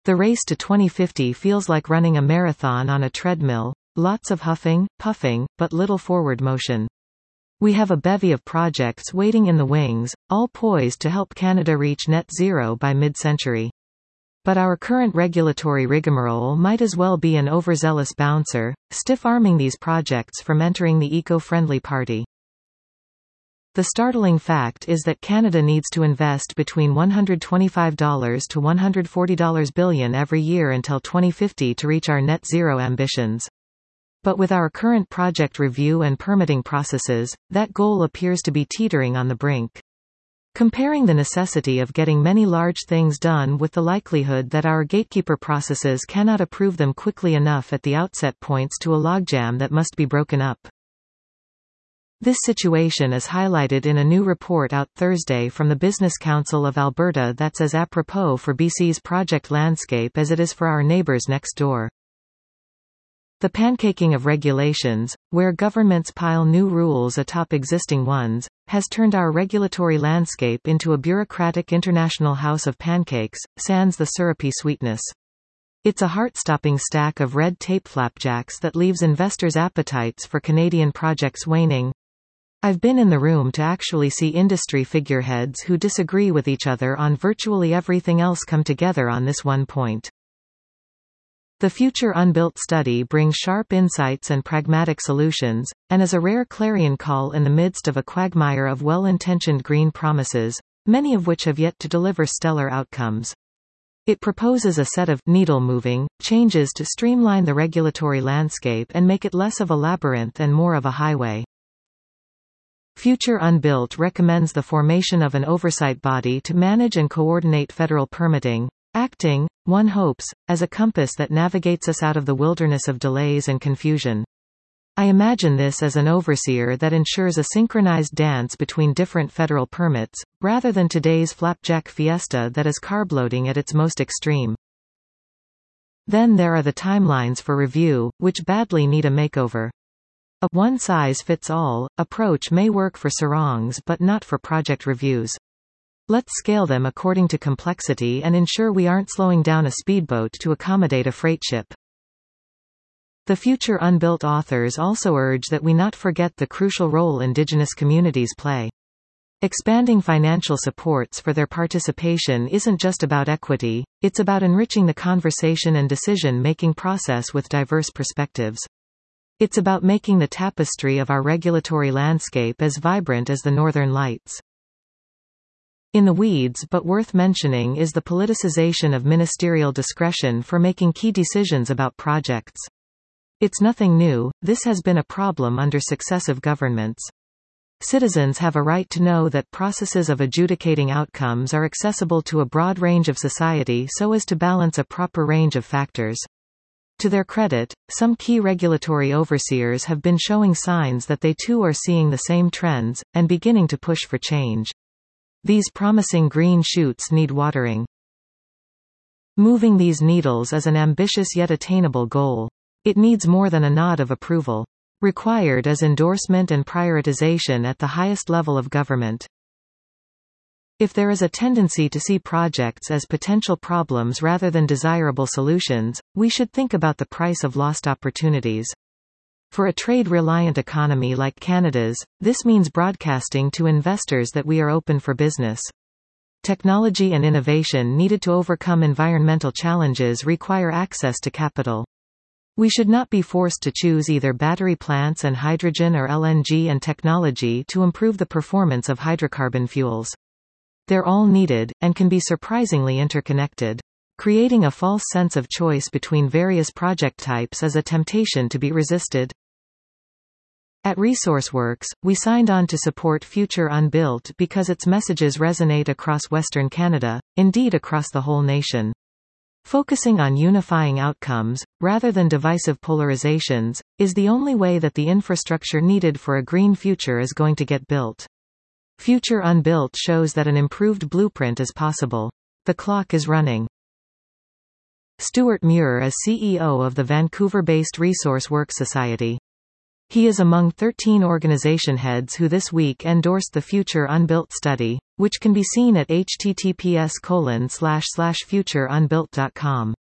The race to 2050 feels like running a marathon on a treadmill, lots of huffing, puffing, but little forward motion. We have a bevy of projects waiting in the wings, all poised to help Canada reach net zero by mid-century. But our current regulatory rigmarole might as well be an overzealous bouncer, stiff-arming these projects from entering the eco-friendly party. The startling fact is that Canada needs to invest between $125 to $140 billion every year until 2050 to reach our net zero ambitions. But with our current project review and permitting processes, that goal appears to be teetering on the brink. Comparing the necessity of getting many large things done with the likelihood that our gatekeeper processes cannot approve them quickly enough at the outset points to a logjam that must be broken up. This situation is highlighted in a new report out Thursday from the Business Council of Alberta that's as apropos for BC's project landscape as it is for our neighbours next door. The pancaking of regulations, where governments pile new rules atop existing ones, has turned our regulatory landscape into a bureaucratic international house of pancakes, sans the syrupy sweetness. It's a heart-stopping stack of red tape flapjacks that leaves investors' appetites for Canadian projects waning. I've been in the room to actually see industry figureheads who disagree with each other on virtually everything else come together on this one point. The Future Unbuilt study brings sharp insights and pragmatic solutions, and is a rare clarion call in the midst of a quagmire of well-intentioned green promises, many of which have yet to deliver stellar outcomes. It proposes a set of needle-moving changes to streamline the regulatory landscape and make it less of a labyrinth and more of a highway. Future Unbuilt recommends the formation of an oversight body to manage and coordinate federal permitting, acting, one hopes, as a compass that navigates us out of the wilderness of delays and confusion. I imagine this as an overseer that ensures a synchronized dance between different federal permits, rather than today's flapjack fiesta that is carb-loading at its most extreme. Then there are the timelines for review, which badly need a makeover. A one-size-fits-all approach may work for sarongs but not for project reviews. Let's scale them according to complexity and ensure we aren't slowing down a speedboat to accommodate a freight ship. The Future Unbuilt authors also urge that we not forget the crucial role Indigenous communities play. Expanding financial supports for their participation isn't just about equity, it's about enriching the conversation and decision-making process with diverse perspectives. It's about making the tapestry of our regulatory landscape as vibrant as the Northern Lights. In the weeds but worth mentioning is the politicization of ministerial discretion for making key decisions about projects. It's nothing new, this has been a problem under successive governments. Citizens have a right to know that processes of adjudicating outcomes are accessible to a broad range of society so as to balance a proper range of factors. To their credit, some key regulatory overseers have been showing signs that they too are seeing the same trends, and beginning to push for change. These promising green shoots need watering. Moving these needles is an ambitious yet attainable goal. It needs more than a nod of approval. Required is endorsement and prioritization at the highest level of government. If there is a tendency to see projects as potential problems rather than desirable solutions, we should think about the price of lost opportunities. For a trade-reliant economy like Canada's, this means broadcasting to investors that we are open for business. Technology and innovation needed to overcome environmental challenges require access to capital. We should not be forced to choose either battery plants and hydrogen or LNG and technology to improve the performance of hydrocarbon fuels. They're all needed, and can be surprisingly interconnected. Creating a false sense of choice between various project types is a temptation to be resisted. At ResourceWorks, we signed on to support Future Unbuilt because its messages resonate across Western Canada, indeed across the whole nation. Focusing on unifying outcomes, rather than divisive polarizations, is the only way that the infrastructure needed for a green future is going to get built. Future Unbuilt shows that an improved blueprint is possible. The clock is running. Stuart Muir is CEO of the Vancouver-based ResourceWorks Society. He is among 13 organization heads who this week endorsed the Future Unbuilt study, which can be seen at https://futureunbuilt.com.